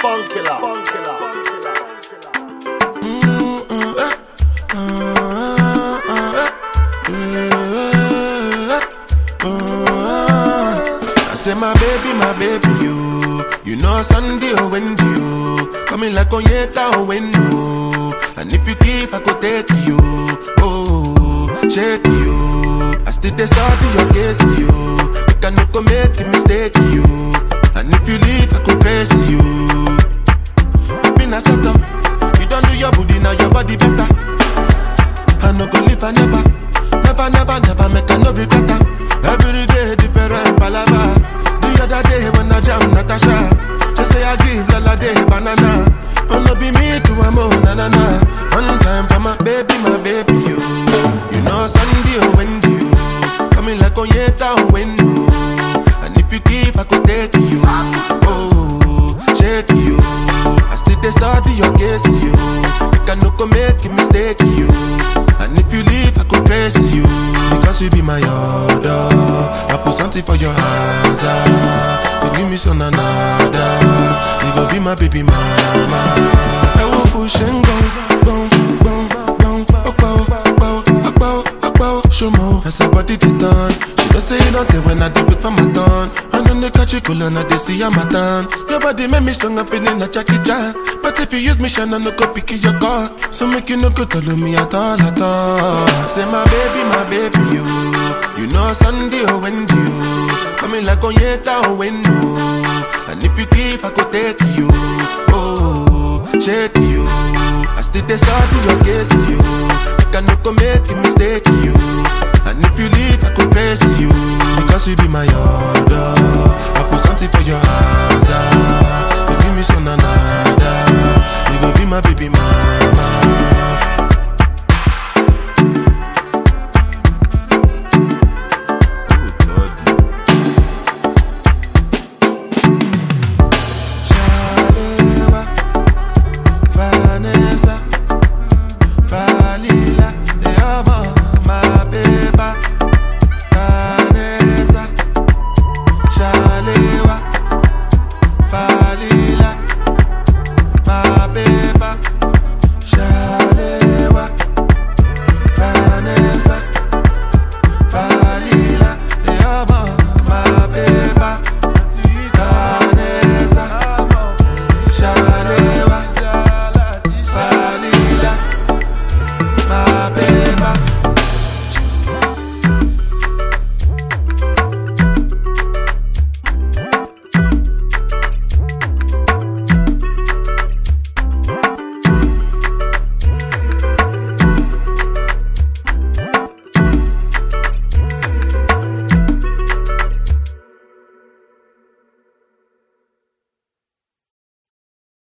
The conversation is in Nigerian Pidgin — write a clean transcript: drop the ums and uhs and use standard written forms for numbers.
I say my baby, you know Sunday or Wendy, you coming like Onyeka or Wendo. And if you give, I could take you, oh, shake you. I still dey study your case, you can no go make a mistake, you. And if you leave, I could praise you. You been a setup, you don't do your booty, now your body better. I no go live, I never make a no regret. Every day different palava. The other day when I jam Natasha, just say I give Lala day banana. Oh no be me to a mo na na na. One time for my baby, you. You know Sunday or Wendy, you coming like Onyeka or Wendo. And if you give, I could take you, oh, shake you. I still dey study your case, you can no go make a mistake, you. And if you leave, I could praise you. Because you be my order, I put something for your hands, you give me some another. You go be my baby mama. I will push and go. Show more, as her body they done. She don't say it don't care when I do it for my turn. And then they catch you cool and I they see I'm a turn. Your body make me strong, I'm feeling like Jackie Chan. But if you use me, shine, I no go pick your car. So make you no go tell me at all. I say my baby, you know Sunday or Wendy, you coming like Onyeka or Wendo. And if you give, I could take you, oh, shake you. I still dey study your case, you can no go make a mistake, you. And if you leave, I could praise you. Because you be my order, I put something for your